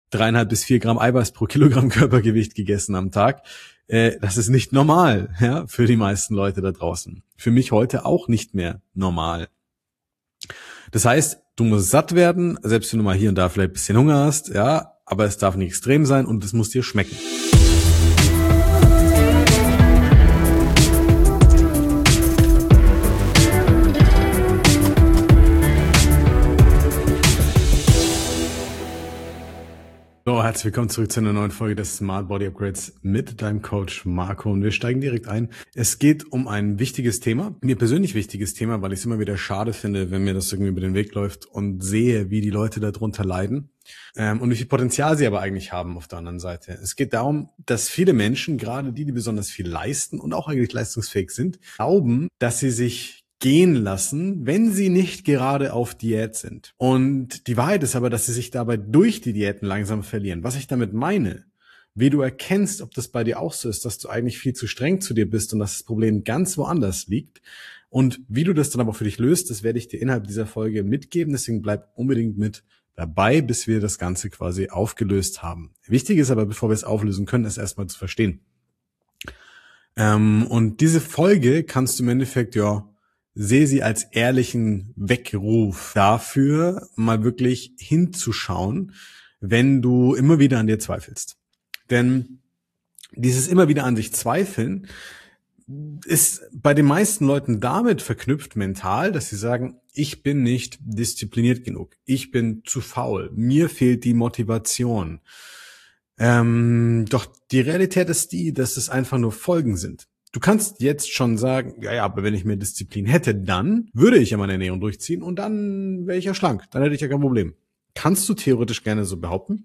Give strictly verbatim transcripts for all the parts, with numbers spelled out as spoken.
dreieinhalb bis vier Gramm Eiweiß pro Kilogramm Körpergewicht gegessen am Tag. Äh, das ist nicht normal, ja, für die meisten Leute da draußen. Für mich heute auch nicht mehr normal. Das heißt, du musst satt werden, selbst wenn du mal hier und da vielleicht ein bisschen Hunger hast, ja, aber es darf nicht extrem sein und es muss dir schmecken. So, herzlich willkommen zurück zu einer neuen Folge des Smart Body Upgrades mit deinem Coach Marco und wir steigen direkt ein. Es geht um ein wichtiges Thema, mir persönlich wichtiges Thema, weil ich es immer wieder schade finde, wenn mir das irgendwie über den Weg läuft und sehe, wie die Leute darunter leiden ähm, und wie viel Potenzial sie aber eigentlich haben auf der anderen Seite. Es geht darum, dass viele Menschen, gerade die, die besonders viel leisten und auch eigentlich leistungsfähig sind, glauben, dass sie sich gehen lassen, wenn sie nicht gerade auf Diät sind. Und die Wahrheit ist aber, dass sie sich dabei durch die Diäten langsam verlieren. Was ich damit meine, wie du erkennst, ob das bei dir auch so ist, dass du eigentlich viel zu streng zu dir bist und dass das Problem ganz woanders liegt und wie du das dann aber für dich löst, das werde ich dir innerhalb dieser Folge mitgeben. Deswegen bleib unbedingt mit dabei, bis wir das Ganze quasi aufgelöst haben. Wichtig ist aber, bevor wir es auflösen können, es erstmal zu verstehen. Ähm, und diese Folge kannst du im Endeffekt, ja, sehe sie als ehrlichen Weckruf dafür, mal wirklich hinzuschauen, wenn du immer wieder an dir zweifelst. Denn dieses immer wieder an sich zweifeln ist bei den meisten Leuten damit verknüpft mental, dass sie sagen, ich bin nicht diszipliniert genug, ich bin zu faul, mir fehlt die Motivation. Ähm, doch die Realität ist die, dass es einfach nur Folgen sind. Du kannst jetzt schon sagen, ja, ja, aber wenn ich mehr Disziplin hätte, dann würde ich ja meine Ernährung durchziehen und dann wäre ich ja schlank. Dann hätte ich ja kein Problem. Kannst du theoretisch gerne so behaupten.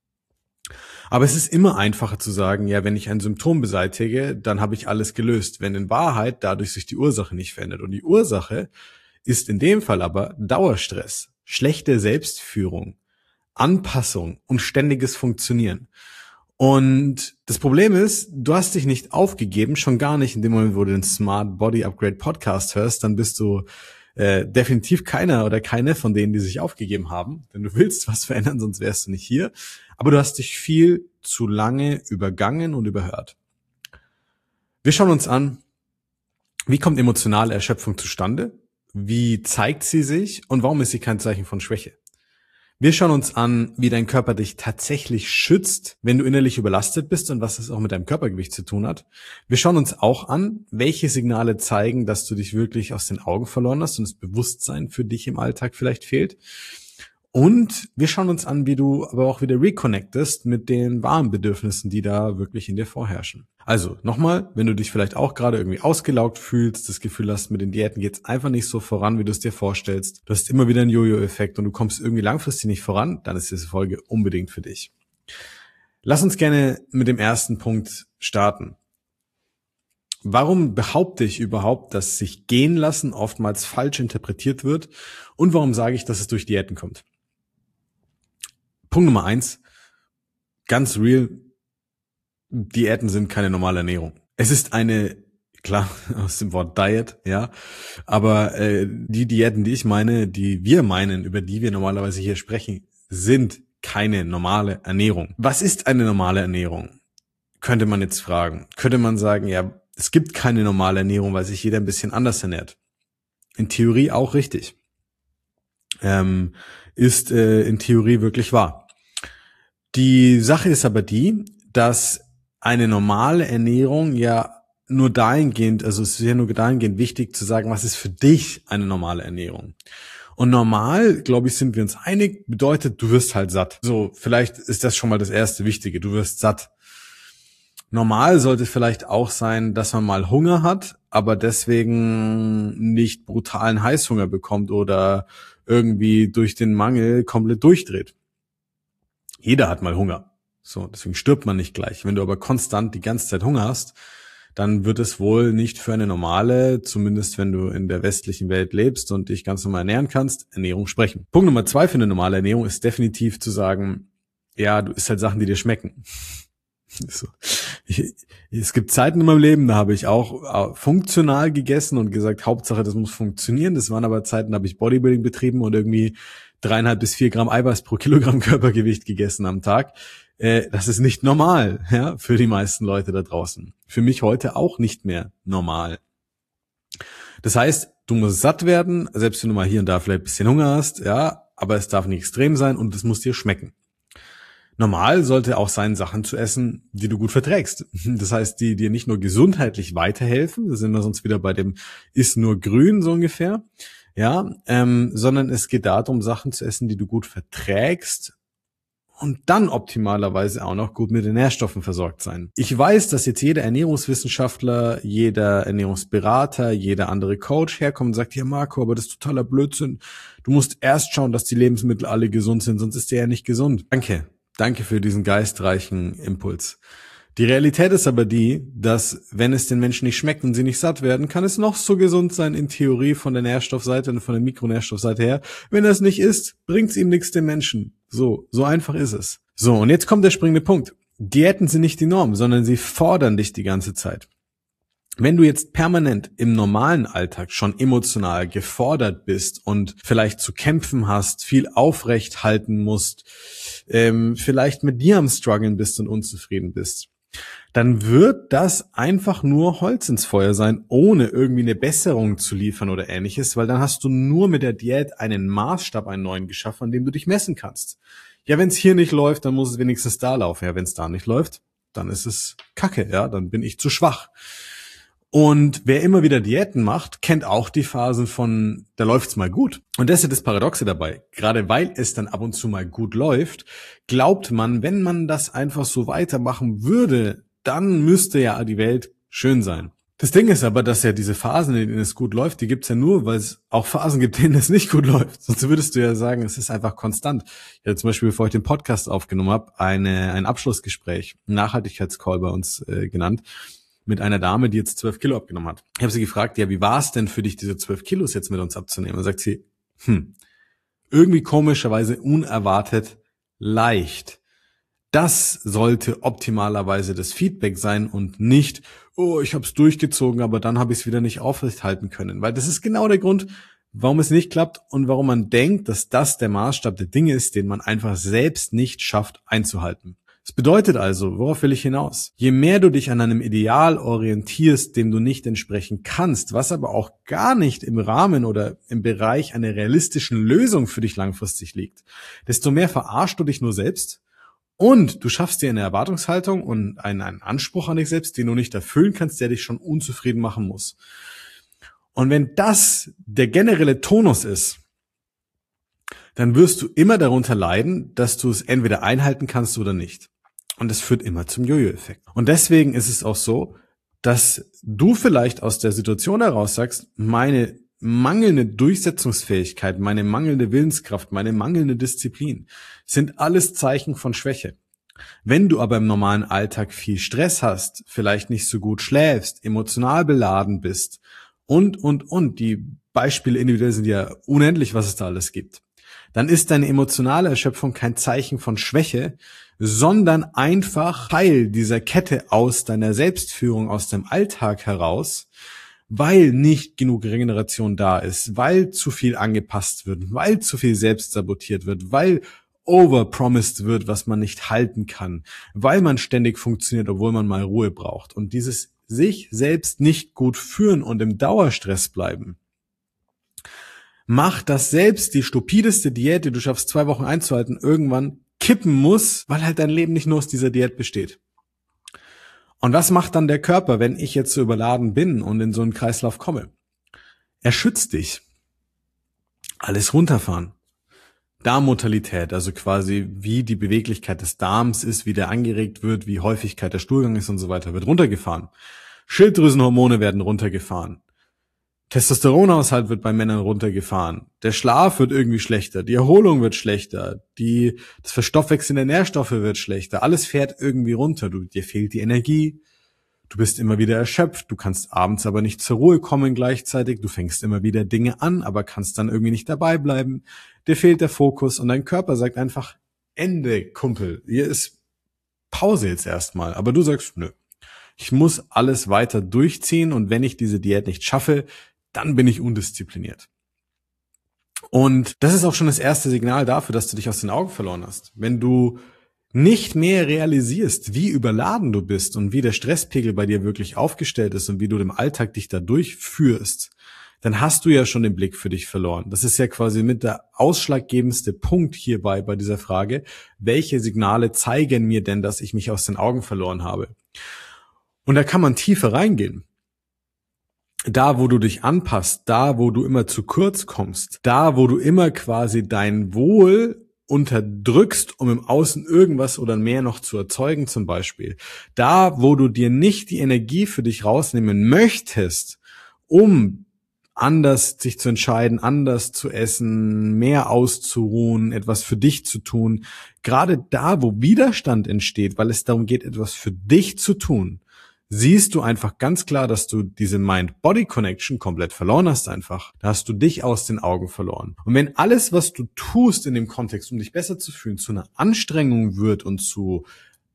Aber es ist immer einfacher zu sagen, ja, wenn ich ein Symptom beseitige, dann habe ich alles gelöst. Wenn in Wahrheit dadurch sich die Ursache nicht verändert. Und die Ursache ist in dem Fall aber Dauerstress, schlechte Selbstführung, Anpassung und ständiges Funktionieren. Und das Problem ist, du hast dich nicht aufgegeben, schon gar nicht in dem Moment, wo du den Smart Body Upgrade Podcast hörst, dann bist du äh, definitiv keiner oder keine von denen, die sich aufgegeben haben, denn du willst was verändern, sonst wärst du nicht hier. Aber du hast dich viel zu lange übergangen und überhört. Wir schauen uns an, wie kommt emotionale Erschöpfung zustande, wie zeigt sie sich und warum ist sie kein Zeichen von Schwäche. Wir schauen uns an, wie dein Körper dich tatsächlich schützt, wenn du innerlich überlastet bist und was das auch mit deinem Körpergewicht zu tun hat. Wir schauen uns auch an, welche Signale zeigen, dass du dich wirklich aus den Augen verloren hast und das Bewusstsein für dich im Alltag vielleicht fehlt. Und wir schauen uns an, wie du aber auch wieder reconnectest mit den wahren Bedürfnissen, die da wirklich in dir vorherrschen. Also nochmal, wenn du dich vielleicht auch gerade irgendwie ausgelaugt fühlst, das Gefühl hast, mit den Diäten geht's einfach nicht so voran, wie du es dir vorstellst, du hast immer wieder einen Jojo-Effekt und du kommst irgendwie langfristig nicht voran, dann ist diese Folge unbedingt für dich. Lass uns gerne mit dem ersten Punkt starten. Warum behaupte ich überhaupt, dass sich gehen lassen oftmals falsch interpretiert wird und warum sage ich, dass es durch Diäten kommt? Punkt Nummer eins, ganz real, Diäten sind keine normale Ernährung. Es ist eine, klar, aus dem Wort Diet, ja, aber äh, die Diäten, die ich meine, die wir meinen, über die wir normalerweise hier sprechen, sind keine normale Ernährung. Was ist eine normale Ernährung? Könnte man jetzt fragen. Könnte man sagen, ja, es gibt keine normale Ernährung, weil sich jeder ein bisschen anders ernährt. In Theorie auch richtig. Ähm, ist äh, in Theorie wirklich wahr. Die Sache ist aber die, dass eine normale Ernährung ja nur dahingehend, also es ist ja nur dahingehend wichtig zu sagen, was ist für dich eine normale Ernährung. Und normal, glaube ich, sind wir uns einig, bedeutet, du wirst halt satt. So, vielleicht ist das schon mal das erste Wichtige, du wirst satt. Normal sollte vielleicht auch sein, dass man mal Hunger hat, aber deswegen nicht brutalen Heißhunger bekommt oder irgendwie durch den Mangel komplett durchdreht. Jeder hat mal Hunger. So, deswegen stirbt man nicht gleich. Wenn du aber konstant die ganze Zeit Hunger hast, dann wird es wohl nicht für eine normale, zumindest wenn du in der westlichen Welt lebst und dich ganz normal ernähren kannst, Ernährung sprechen. Punkt Nummer zwei für eine normale Ernährung ist definitiv zu sagen, ja, du isst halt Sachen, die dir schmecken. So. Ich, es gibt Zeiten in meinem Leben, da habe ich auch funktional gegessen und gesagt, Hauptsache, das muss funktionieren. Das waren aber Zeiten, da habe ich Bodybuilding betrieben und irgendwie dreieinhalb bis vier Gramm Eiweiß pro Kilogramm Körpergewicht gegessen am Tag. Äh, das ist nicht normal, ja, für die meisten Leute da draußen. Für mich heute auch nicht mehr normal. Das heißt, du musst satt werden, selbst wenn du mal hier und da vielleicht ein bisschen Hunger hast, ja, aber es darf nicht extrem sein und es muss dir schmecken. Normal sollte auch sein, Sachen zu essen, die du gut verträgst. Das heißt, die dir nicht nur gesundheitlich weiterhelfen, da sind wir sonst wieder bei dem Iss nur grün so ungefähr, ja, ähm, sondern es geht darum, Sachen zu essen, die du gut verträgst und dann optimalerweise auch noch gut mit den Nährstoffen versorgt sein. Ich weiß, dass jetzt jeder Ernährungswissenschaftler, jeder Ernährungsberater, jeder andere Coach herkommt und sagt, ja Marco, aber das ist totaler Blödsinn. Du musst erst schauen, dass die Lebensmittel alle gesund sind, sonst ist der ja nicht gesund. Danke. Danke für diesen geistreichen Impuls. Die Realität ist aber die, dass wenn es den Menschen nicht schmeckt und sie nicht satt werden, kann es noch so gesund sein in Theorie von der Nährstoffseite und von der Mikronährstoffseite her. Wenn er es nicht isst, bringt es ihm nichts dem Menschen. So, so einfach ist es. So, und jetzt kommt der springende Punkt. Diäten sind nicht die Norm, sondern sie fordern dich die ganze Zeit. Wenn du jetzt permanent im normalen Alltag schon emotional gefordert bist und vielleicht zu kämpfen hast, viel aufrecht halten musst, ähm, vielleicht mit dir am Struggeln bist und unzufrieden bist, dann wird das einfach nur Holz ins Feuer sein, ohne irgendwie eine Besserung zu liefern oder ähnliches, weil dann hast du nur mit der Diät einen Maßstab, einen neuen geschaffen, an dem du dich messen kannst. Ja, wenn es hier nicht läuft, dann muss es wenigstens da laufen. Ja, wenn es da nicht läuft, dann ist es Kacke, ja, dann bin ich zu schwach. Und wer immer wieder Diäten macht, kennt auch die Phasen von, da läuft's mal gut. Und das ist das Paradoxe dabei. Gerade weil es dann ab und zu mal gut läuft, glaubt man, wenn man das einfach so weitermachen würde, dann müsste ja die Welt schön sein. Das Ding ist aber, dass ja diese Phasen, in denen es gut läuft, die gibt's ja nur, weil es auch Phasen gibt, in denen es nicht gut läuft. Sonst würdest du ja sagen, es ist einfach konstant. Ich hatte zum Beispiel, bevor ich den Podcast aufgenommen habe, eine, ein Abschlussgespräch, einen Nachhaltigkeitscall bei uns äh, genannt, mit einer Dame, die jetzt zwölf Kilo abgenommen hat. Ich habe sie gefragt, ja, wie war es denn für dich, diese zwölf Kilos jetzt mit uns abzunehmen? Und sagt sie, hm, irgendwie komischerweise unerwartet leicht. Das sollte optimalerweise das Feedback sein und nicht, oh, ich habe es durchgezogen, aber dann habe ich es wieder nicht aufrechthalten können. Weil das ist genau der Grund, warum es nicht klappt und warum man denkt, dass das der Maßstab der Dinge ist, den man einfach selbst nicht schafft einzuhalten. Das bedeutet also, worauf will ich hinaus? Je mehr du dich an einem Ideal orientierst, dem du nicht entsprechen kannst, was aber auch gar nicht im Rahmen oder im Bereich einer realistischen Lösung für dich langfristig liegt, desto mehr verarschst du dich nur selbst und du schaffst dir eine Erwartungshaltung und einen, einen Anspruch an dich selbst, den du nicht erfüllen kannst, der dich schon unzufrieden machen muss. Und wenn das der generelle Tonus ist, dann wirst du immer darunter leiden, dass du es entweder einhalten kannst oder nicht. Und das führt immer zum Jojo-Effekt. Und deswegen ist es auch so, dass du vielleicht aus der Situation heraus sagst, meine mangelnde Durchsetzungsfähigkeit, meine mangelnde Willenskraft, meine mangelnde Disziplin sind alles Zeichen von Schwäche. Wenn du aber im normalen Alltag viel Stress hast, vielleicht nicht so gut schläfst, emotional beladen bist und, und, und, die Beispiele individuell sind ja unendlich, was es da alles gibt, dann ist deine emotionale Erschöpfung kein Zeichen von Schwäche, sondern einfach Teil dieser Kette aus deiner Selbstführung, aus deinem Alltag heraus, weil nicht genug Regeneration da ist, weil zu viel angepasst wird, weil zu viel selbst sabotiert wird, weil overpromised wird, was man nicht halten kann, weil man ständig funktioniert, obwohl man mal Ruhe braucht. Und dieses sich selbst nicht gut führen und im Dauerstress bleiben, macht, dass selbst die stupideste Diät, die du schaffst, zwei Wochen einzuhalten, irgendwann kippen muss, weil halt dein Leben nicht nur aus dieser Diät besteht. Und was macht dann der Körper, wenn ich jetzt so überladen bin und in so einen Kreislauf komme? Er schützt dich. Alles runterfahren. Darmmortalität, also quasi wie die Beweglichkeit des Darms ist, wie der angeregt wird, wie Häufigkeit der Stuhlgang ist und so weiter, wird runtergefahren. Schilddrüsenhormone werden runtergefahren. Testosteronhaushalt wird bei Männern runtergefahren. Der Schlaf wird irgendwie schlechter. Die Erholung wird schlechter. Die, das Verstoffwechseln der Nährstoffe wird schlechter. Alles fährt irgendwie runter. Du, dir fehlt die Energie. Du bist immer wieder erschöpft. Du kannst abends aber nicht zur Ruhe kommen gleichzeitig. Du fängst immer wieder Dinge an, aber kannst dann irgendwie nicht dabei bleiben. Dir fehlt der Fokus und dein Körper sagt einfach, Ende, Kumpel. Hier ist Pause jetzt erstmal. Aber du sagst, nö. Ich muss alles weiter durchziehen und wenn ich diese Diät nicht schaffe, dann bin ich undiszipliniert. Und das ist auch schon das erste Signal dafür, dass du dich aus den Augen verloren hast. Wenn du nicht mehr realisierst, wie überladen du bist und wie der Stresspegel bei dir wirklich aufgestellt ist und wie du im Alltag dich da durchführst, dann hast du ja schon den Blick für dich verloren. Das ist ja quasi mit der ausschlaggebendste Punkt hierbei bei dieser Frage, welche Signale zeigen mir denn, dass ich mich aus den Augen verloren habe? Und da kann man tiefer reingehen. Da, wo du dich anpasst, da, wo du immer zu kurz kommst, da, wo du immer quasi dein Wohl unterdrückst, um im Außen irgendwas oder mehr noch zu erzeugen zum Beispiel. Da, wo du dir nicht die Energie für dich rausnehmen möchtest, um anders sich zu entscheiden, anders zu essen, mehr auszuruhen, etwas für dich zu tun. Gerade da, wo Widerstand entsteht, weil es darum geht, etwas für dich zu tun, siehst du einfach ganz klar, dass du diese Mind-Body-Connection komplett verloren hast einfach. Da hast du dich aus den Augen verloren. Und wenn alles, was du tust in dem Kontext, um dich besser zu fühlen, zu einer Anstrengung wird und zu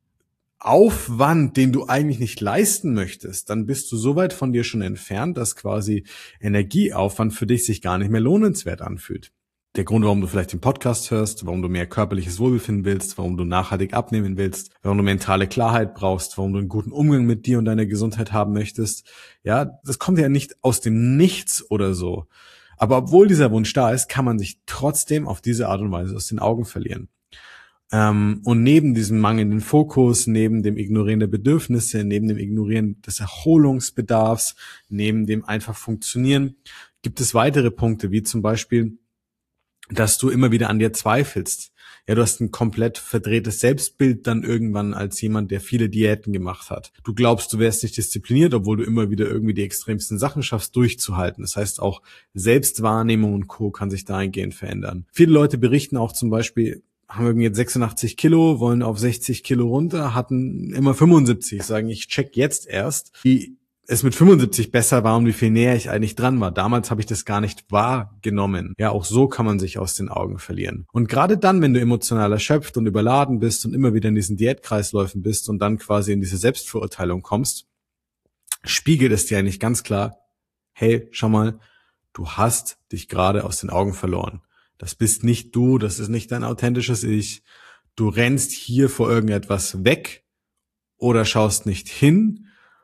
Aufwand, den du eigentlich nicht leisten möchtest, dann bist du so weit von dir schon entfernt, dass quasi Energieaufwand für dich sich gar nicht mehr lohnenswert anfühlt. Der Grund, warum du vielleicht den Podcast hörst, warum du mehr körperliches Wohlbefinden willst, warum du nachhaltig abnehmen willst, warum du mentale Klarheit brauchst, warum du einen guten Umgang mit dir und deiner Gesundheit haben möchtest, ja, das kommt ja nicht aus dem Nichts oder so. Aber obwohl dieser Wunsch da ist, kann man sich trotzdem auf diese Art und Weise aus den Augen verlieren. Ähm, und neben diesem mangelnden Fokus, neben dem Ignorieren der Bedürfnisse, neben dem Ignorieren des Erholungsbedarfs, neben dem einfach Funktionieren, gibt es weitere Punkte, wie zum Beispiel, dass du immer wieder an dir zweifelst. Ja, du hast ein komplett verdrehtes Selbstbild dann irgendwann als jemand, der viele Diäten gemacht hat. Du glaubst, du wärst nicht diszipliniert, obwohl du immer wieder irgendwie die extremsten Sachen schaffst, durchzuhalten. Das heißt, auch Selbstwahrnehmung und Co. kann sich dahingehend verändern. Viele Leute berichten auch zum Beispiel, haben irgendwie jetzt sechsundachtzig Kilo, wollen auf sechzig Kilo runter, hatten immer fünfundsiebzig, sagen, ich check jetzt erst, wie es mit fünfundsiebzig besser war und wie viel näher ich eigentlich dran war. Damals habe ich das gar nicht wahrgenommen. Ja, auch so kann man sich aus den Augen verlieren. Und gerade dann, wenn du emotional erschöpft und überladen bist und immer wieder in diesen Diätkreisläufen bist und dann quasi in diese Selbstverurteilung kommst, spiegelt es dir eigentlich ganz klar, hey, schau mal, du hast dich gerade aus den Augen verloren. Das bist nicht du, das ist nicht dein authentisches Ich. Du rennst hier vor irgendetwas weg oder schaust nicht hin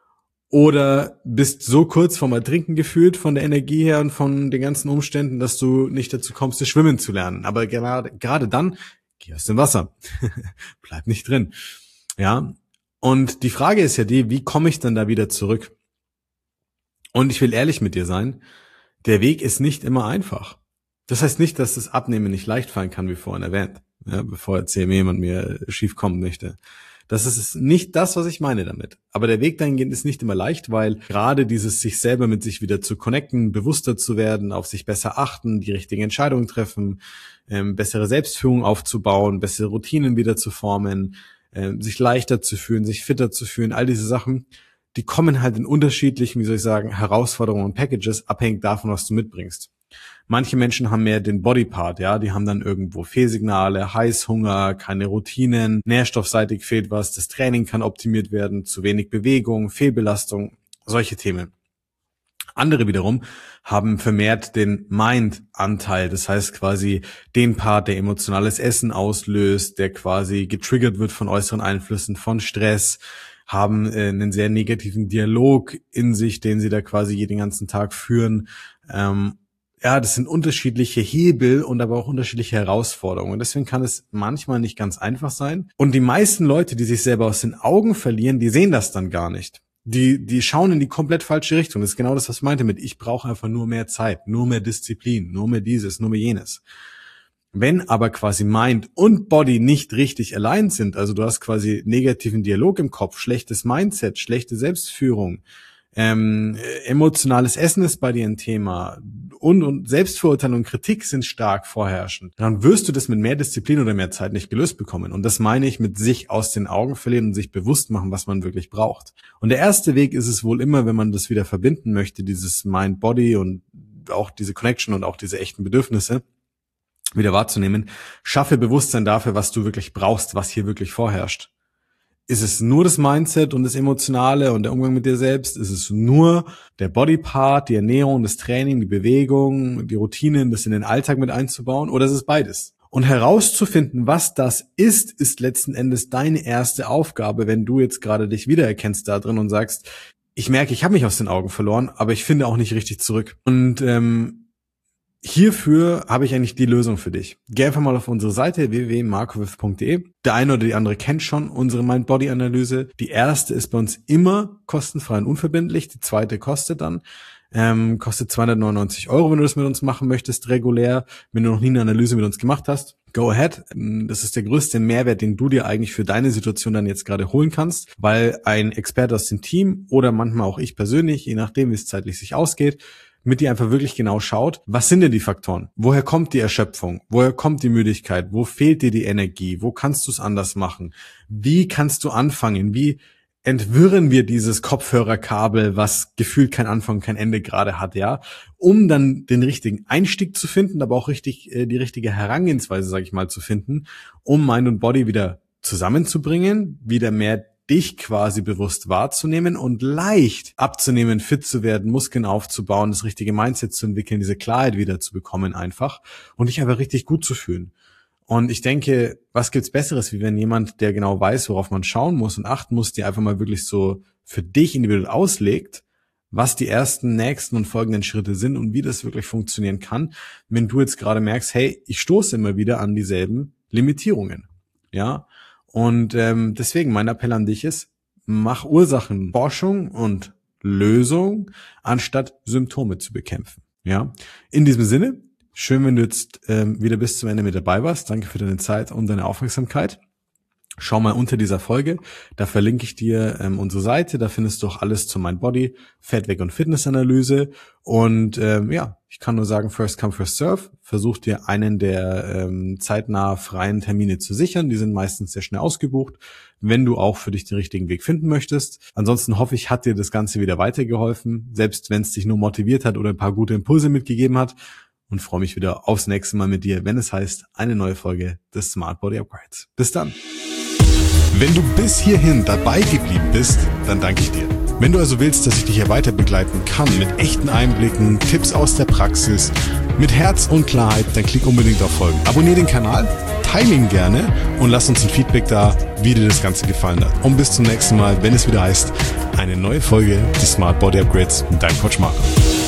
oder bist so kurz vorm Ertrinken gefühlt von der Energie her und von den ganzen Umständen, dass du nicht dazu kommst, das Schwimmen zu lernen. Aber gerade, gerade dann, geh aus dem Wasser. Bleib nicht drin. Ja. Und die Frage ist ja die, wie komme ich dann da wieder zurück? Und ich will ehrlich mit dir sein, der Weg ist nicht immer einfach. Das heißt nicht, dass das Abnehmen nicht leicht fallen kann, wie vorhin erwähnt, ja, bevor jetzt hier jemand mir schief kommen möchte. Das ist nicht das, was ich meine damit. Aber der Weg dahingehend ist nicht immer leicht, weil gerade dieses sich selber mit sich wieder zu connecten, bewusster zu werden, auf sich besser achten, die richtigen Entscheidungen treffen, ähm, bessere Selbstführung aufzubauen, bessere Routinen wieder zu formen, ähm, sich leichter zu fühlen, sich fitter zu fühlen, all diese Sachen, die kommen halt in unterschiedlichen, wie soll ich sagen, Herausforderungen und Packages, abhängig davon, was du mitbringst. Manche Menschen haben mehr den Bodypart, ja, die haben dann irgendwo Fehlsignale, Heißhunger, keine Routinen, nährstoffseitig fehlt was, das Training kann optimiert werden, zu wenig Bewegung, Fehlbelastung, solche Themen. Andere wiederum haben vermehrt den Mind-Anteil, das heißt quasi den Part, der emotionales Essen auslöst, der quasi getriggert wird von äußeren Einflüssen, von Stress, haben äh, einen sehr negativen Dialog in sich, den sie da quasi jeden ganzen Tag führen. Ähm, ja, das sind unterschiedliche Hebel und aber auch unterschiedliche Herausforderungen. Und deswegen kann es manchmal nicht ganz einfach sein. Und die meisten Leute, die sich selber aus den Augen verlieren, die sehen das dann gar nicht. Die, die schauen in die komplett falsche Richtung. Das ist genau das, was ich meinte mit, ich brauche einfach nur mehr Zeit, nur mehr Disziplin, nur mehr dieses, nur mehr jenes. Wenn aber quasi Mind und Body nicht richtig aligned sind, also du hast quasi negativen Dialog im Kopf, schlechtes Mindset, schlechte Selbstführung, ähm, emotionales Essen ist bei dir ein Thema und, und Selbstverurteilung und Kritik sind stark vorherrschend, dann wirst du das mit mehr Disziplin oder mehr Zeit nicht gelöst bekommen. Und das meine ich mit sich aus den Augen verlieren und sich bewusst machen, was man wirklich braucht. Und der erste Weg ist es wohl immer, wenn man das wieder verbinden möchte, dieses Mind-Body und auch diese Connection und auch diese echten Bedürfnisse wieder wahrzunehmen, schaffe Bewusstsein dafür, was du wirklich brauchst, was hier wirklich vorherrscht. Ist es nur das Mindset und das Emotionale und der Umgang mit dir selbst? Ist es nur der Bodypart, die Ernährung, das Training, die Bewegung, die Routinen, das in den Alltag mit einzubauen? Oder ist es beides? Und herauszufinden, was das ist, ist letzten Endes deine erste Aufgabe, wenn du jetzt gerade dich wiedererkennst da drin und sagst, ich merke, ich habe mich aus den Augen verloren, aber ich finde auch nicht richtig zurück. Und ähm, hierfür habe ich eigentlich die Lösung für dich. Geh einfach mal auf unsere Seite w w w punkt markoviv punkt d e. Der eine oder die andere kennt schon unsere Mind-Body-Analyse. Die erste ist bei uns immer kostenfrei und unverbindlich. Die zweite kostet dann. Ähm, kostet zweihundertneunundneunzig Euro, wenn du das mit uns machen möchtest, regulär. Wenn du noch nie eine Analyse mit uns gemacht hast, go ahead. Das ist der größte Mehrwert, den du dir eigentlich für deine Situation dann jetzt gerade holen kannst, weil ein Experte aus dem Team oder manchmal auch ich persönlich, je nachdem, wie es zeitlich sich ausgeht, mit dir einfach wirklich genau schaut, was sind denn die Faktoren? Woher kommt die Erschöpfung? Woher kommt die Müdigkeit? Wo fehlt dir die Energie? Wo kannst du es anders machen? Wie kannst du anfangen? Wie entwirren wir dieses Kopfhörerkabel, was gefühlt kein Anfang, kein Ende gerade hat, ja? Um dann den richtigen Einstieg zu finden, aber auch richtig äh, die richtige Herangehensweise, sage ich mal, zu finden, um Mind und Body wieder zusammenzubringen, wieder mehr dich quasi bewusst wahrzunehmen und leicht abzunehmen, fit zu werden, Muskeln aufzubauen, das richtige Mindset zu entwickeln, diese Klarheit wieder zu bekommen einfach und dich einfach richtig gut zu fühlen. Und ich denke, was gibt's Besseres, wie wenn jemand, der genau weiß, worauf man schauen muss und achten muss, dir einfach mal wirklich so für dich individuell auslegt, was die ersten, nächsten und folgenden Schritte sind und wie das wirklich funktionieren kann, wenn du jetzt gerade merkst, hey, ich stoße immer wieder an dieselben Limitierungen, ja. Und ähm, deswegen mein Appell an dich ist, mach Ursachenforschung und Lösung, anstatt Symptome zu bekämpfen. Ja, in diesem Sinne, schön, wenn du jetzt ähm, wieder bis zum Ende mit dabei warst. Danke für deine Zeit und deine Aufmerksamkeit. Schau mal unter dieser Folge, da verlinke ich dir ähm, unsere Seite, da findest du auch alles zu Mind Body, Fett weg und Fitnessanalyse und ähm, ja, ich kann nur sagen, first come, first serve, versuch dir einen der ähm, zeitnah freien Termine zu sichern, die sind meistens sehr schnell ausgebucht, wenn du auch für dich den richtigen Weg finden möchtest. Ansonsten hoffe ich, hat dir das Ganze wieder weitergeholfen, selbst wenn es dich nur motiviert hat oder ein paar gute Impulse mitgegeben hat und freue mich wieder aufs nächste Mal mit dir, wenn es heißt, eine neue Folge des Smart Body Upgrades. Bis dann! Wenn du bis hierhin dabei geblieben bist, dann danke ich dir. Wenn du also willst, dass ich dich hier weiter begleiten kann mit echten Einblicken, Tipps aus der Praxis, mit Herz und Klarheit, dann klick unbedingt auf Folgen. Abonnier den Kanal, teile ihn gerne und lass uns ein Feedback da, wie dir das Ganze gefallen hat. Und bis zum nächsten Mal, wenn es wieder heißt, eine neue Folge des Smart Body Upgrades mit deinem Coach Marco.